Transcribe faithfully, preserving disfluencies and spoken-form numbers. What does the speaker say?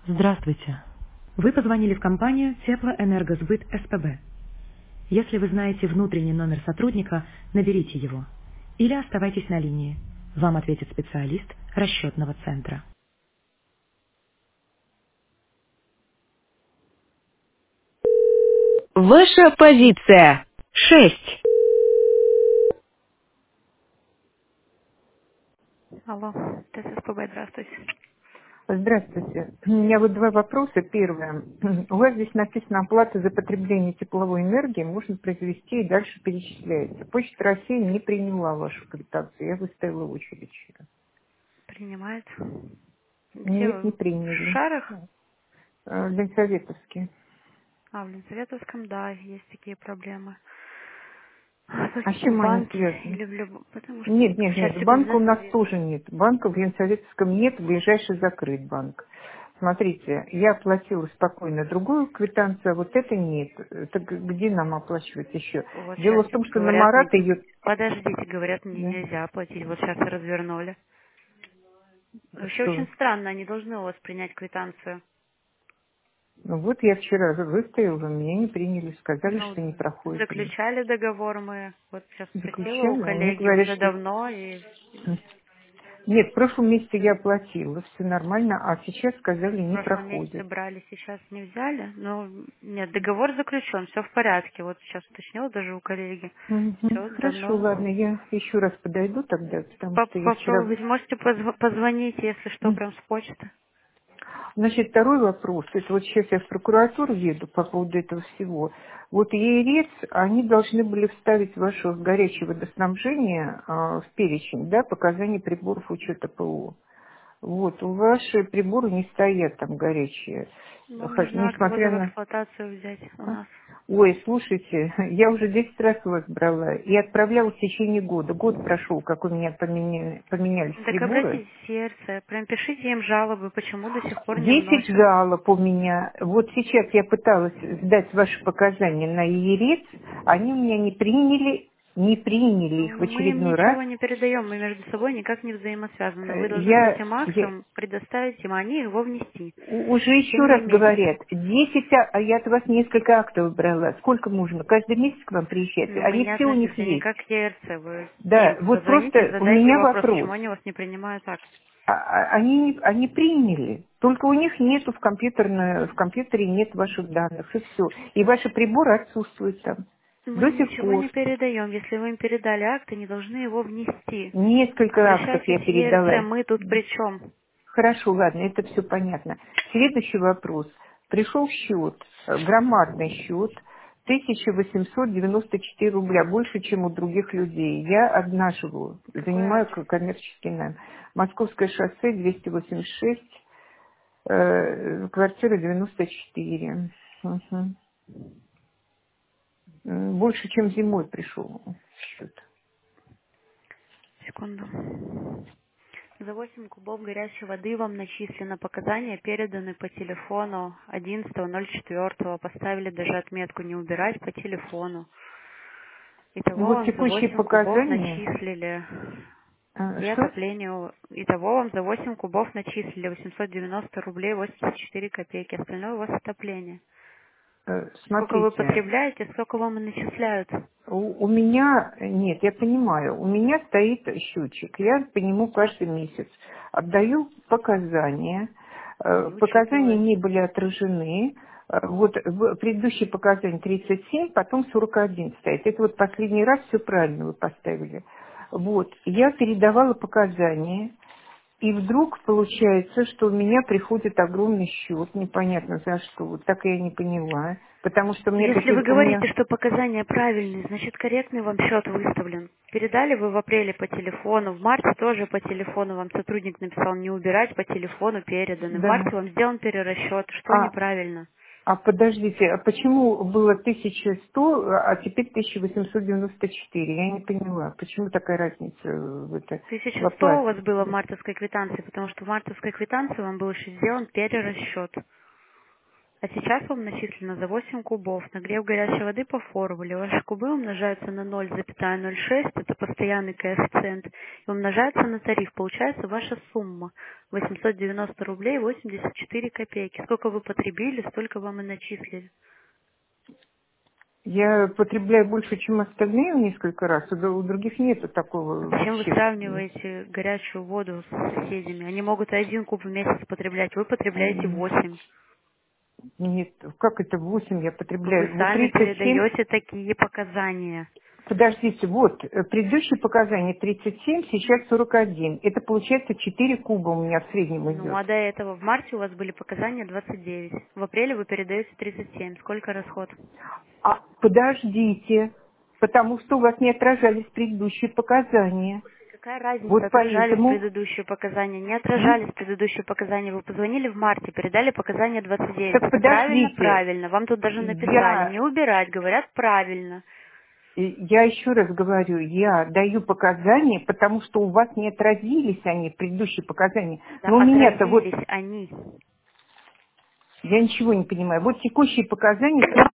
Здравствуйте. Вы позвонили в компанию Теплоэнергосбыт СПБ. Если вы знаете внутренний номер сотрудника, наберите его. Или оставайтесь на линии. Вам ответит специалист расчетного центра. Ваша позиция. Шесть. Алло, ТССПБ, здравствуйте. Здравствуйте. У меня вот два вопроса. Первое. У вас здесь написано: оплата за потребление тепловой энергии можно произвести и дальше перечисляется. Почта России не приняла вашу квитанцию. Я выставила очередь еще. Принимает. Где Нет, вы? не В приняли. Шарах? Э, Ленсоветовский. А, в Ленсоветовском, да, есть такие проблемы. А А с только в чем они банке связаны? или в любом... Потому что Нет, в нет, нет. части Банка у бизнеса нас видно. тоже нет. Банка в Ленсоветовском нет, ближайший закрыт банк. Смотрите, я оплатила спокойно другую квитанцию, а вот это нет. Так где нам оплачивать еще? Вот Дело сейчас в том, что на говорят, не... Марата ее... подождите, говорят, мне Да. нельзя оплатить. Вот сейчас развернули. Вообще очень Что? странно, они должны у вас принять квитанцию. Ну вот я вчера выставила, меня не приняли, сказали, Ну, что не проходит у них. заключали договор мы. Вот сейчас спросила у Заключали, они коллеги говорят, уже что... давно, и Нет, в прошлом месяце я оплатила, все нормально, а сейчас сказали, в не прошлом месяце проходит. брали, сейчас не взяли. Но нет, договор заключен, все в порядке. Вот сейчас уточнила даже у коллеги. Мгм. Все Хорошо, ладно, давно. я еще раз подойду тогда, потому По- что я вчера... Попробуйте, можете позв- позвонить, если что, М. прям с почты. Значит, второй вопрос. Это вот сейчас я в прокуратуру еду по поводу этого всего. Вот ЕРЕЦ, они должны были вставить ваше горячее водоснабжение а, в перечень, да, показаний приборов учета ПО. Вот, у ваши приборы не стоят там горячие. Вам Хоть- нужно акт Несмотря ввода в на... эксплуатацию взять у А? нас. Ой, слушайте, я уже десять раз у вас брала и отправляла в течение года. Год прошел, как у меня поменя- поменялись Так приборы. обратитесь в сердце, прям пишите им жалобы, почему до сих пор не Десять вносят. жалоб у меня. Вот сейчас я пыталась сдать ваши показания на ЕРЕЦ. Они у меня не приняли, не приняли их в Ну, мы им очередной раз. ничего не передаем, мы между собой никак не взаимосвязаны. Вы Э, должны Я, этим я актом предоставить им, а они его внести у- уже в еще течение раз месяца. говорят, десять, а а я от вас несколько актов брала. Сколько можно? Каждый месяц к вам приезжать? Но мы Они не все у них относимся есть. никак к ЕРЦ. Вы Да, им вот позвоните, просто у задайте меня вопрос, вопрос. почему они у вас не принимают акт. А- а- Они, не- они приняли, только у них нету в, компьютерной- в компьютере нет ваших данных, и все. И ваши приборы отсутствуют там. Мы До им сих ничего пор. не передаем. Если вы им передали акт, они должны его внести. Несколько актов Обращайтесь я в ЕРЦ, передала. мы тут при чем? Хорошо, ладно, это все понятно. Следующий вопрос. Пришел счет, э, громадный счет, тысяча восемьсот девяносто четыре рубля, больше, чем у других людей. Я одна живу, Какой занимаю адрес? к- коммерческий найм. Московское шоссе, двести восемьдесят шесть, э, квартира девяносто четыре. Мгм. М, Больше, чем зимой пришел счет. Секунду. За восемь кубов горячей воды вам начислено показания, переданы по телефону одиннадцатого ноль четвёртого. Поставили даже отметку «Не убирать по телефону». Ну Итого вот вам за текущие восемь кубов показания, начислили. э, И что? отоплению. Итого вам за восемь кубов начислили восемьсот девяносто рублей восемьдесят четыре копейки. Остальное у вас отопление. Э, Сколько вы Смотрите, потребляете, сколько вам и начисляют. У, у меня, нет, я понимаю, у меня стоит счетчик, я по нему каждый месяц отдаю показания, Э, Не показания учитывается. не были отражены, Э, вот в- предыдущие показания тридцать семь, потом сорок один стоит, это вот последний раз все правильно вы поставили. Вот, я передавала показания, и вдруг получается, что у меня приходит огромный счет, непонятно за что, вот так я не поняла, потому что у меня по Если вы теле- у меня говорите, что показания правильные, значит корректный вам счет выставлен. Передали вы в апреле по телефону, в марте тоже по телефону вам сотрудник написал не убирать, по телефону переданы. В да. марте вам сделан перерасчет. Что А, неправильно? а подождите, а почему было тысяча сто, а теперь тысяча восемьсот девяносто четыре? Я не поняла, почему такая разница в, это, в тысяча сто у вас оплате? было в мартовской квитанции, потому что в мартовской квитанции вам был еще сделан перерасчет. А сейчас вам начислено за восемь кубов. Нагрев горячей воды по формуле. Ваши кубы умножаются на ноль целых ноль шесть, это постоянный коэффициент, и умножаются на тариф. Получается ваша сумма восемьсот девяносто рублей восемьдесят четыре копейки. Сколько вы потребили, столько вам и начислили. Я потребляю больше, чем остальные в несколько раз. У других нету такого. Зачем вы вообще. сравниваете горячую воду с соседями? Они могут один куб в месяц потреблять, вы потребляете восемь. Нет, как это восемь я потребляю? Вы Вот сами тридцать семь. передаете такие показания. Подождите, вот, э, предыдущие показания тридцать семь, сейчас сорок один. Это получается четыре куба у меня в среднем идет. Ну, а до этого в марте у вас были показания двадцать девять. В апреле вы передаете тридцать семь. Сколько расход? А, подождите, потому что у вас не отражались предыдущие показания. Какая разница, Вот отражались поэтому... предыдущие показания? Не отражались предыдущие показания. Вы позвонили в марте, передали показания двадцать девять. Так Это правильно? подождите. Правильно. Вам тут даже написали. Я... Не убирать, говорят правильно. Я еще раз говорю, я даю показания, потому что у вас не отразились они, предыдущие показания. Да, Но у меня-то вот... отразились они. Я ничего не понимаю. Вот текущие показания